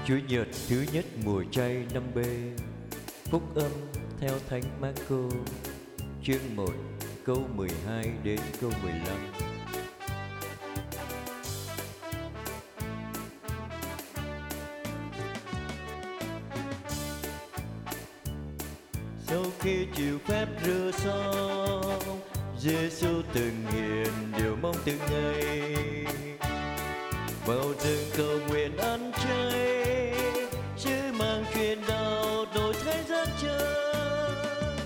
Chủ nhật thứ nhất mùa chay năm B. Phúc âm theo Thánh Marco, chương 1, câu 12 đến câu 15. Sau khi chịu phép rửa xong, Giêsu từng hiện điều mong từng ngày. Vào rừng cầu nguyện ăn chay, chứ mang truyền đạo đổi thay rất chân.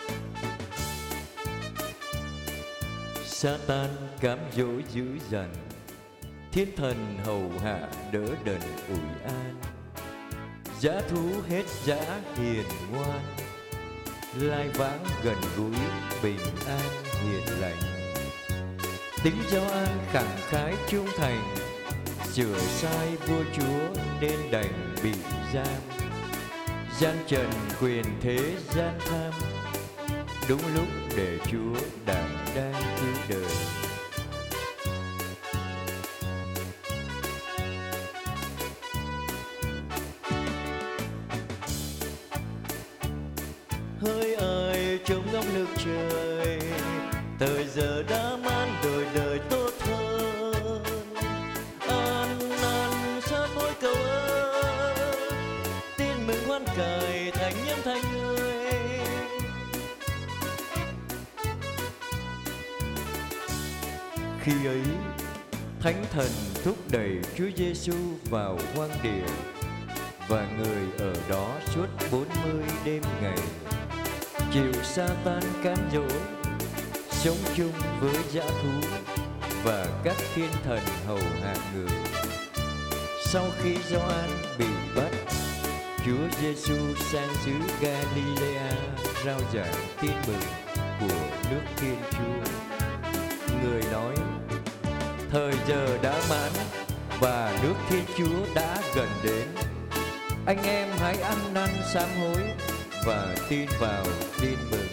Satan cám dỗ dữ dằn, thiên thần hầu hạ đỡ đần ủi an. Dã thú hết dã hiền ngoan, lai vãng gần gũi bình an hiền lành. Tính Gioan khẳng khái trung thành, sửa sai vua chúa nên đành bị giam. Gian trần quyền thế gian tham, đúng lúc để Chúa đảm đang cứu đời. Hỡi ai trông ngóng nước trời, thời giờ đã man đổi đời tốt hơn. Ăn sát mối cầu ơn, tin mừng hoan cải thành nhân thành người. Khi ấy, Thánh Thần thúc đẩy Chúa Giêsu vào hoang địa, và người ở đó suốt 40 đêm ngày, chịu Sa-tan cám dỗ, sống chung với dã thú và các thiên thần hầu hạ người. Sau khi Gioan bị bắt, Chúa Giêsu sang xứ Galilea rao giảng tin mừng của nước Thiên Chúa. Người nói: thời giờ đã mãn và nước Thiên Chúa đã gần đến. Anh em hãy ăn năn sám hối và tin vào tin mừng.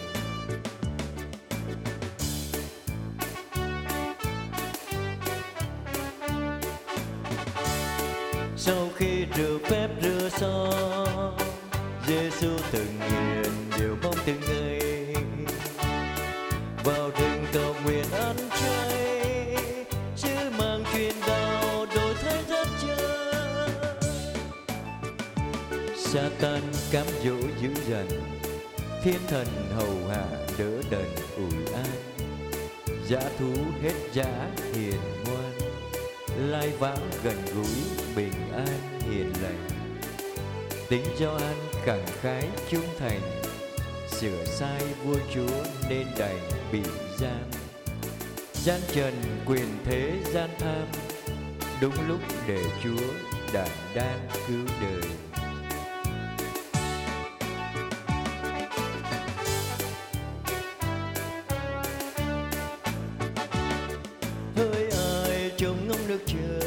Sau khi rửa phép rửa xong, Giêsu từng hiện điều mong từng ngày. Vào rừng cầu nguyện ăn chay, chứ mang truyền đạo đổi thay rất chân. Sa-tan cám dỗ dữ dằn, thiên thần hầu hạ đỡ đần ủi an. Dã thú hết dã hiền ngoan, lai vãng gần gũi bình an hiền lành. Tính Gioan khẳng khái trung thành, sửa sai vua chúa nên đành bị giam. Gian trần quyền thế gian tham, đúng lúc để Chúa đảm đang cứu đời. Hỡi ai trông ngóng nước trời,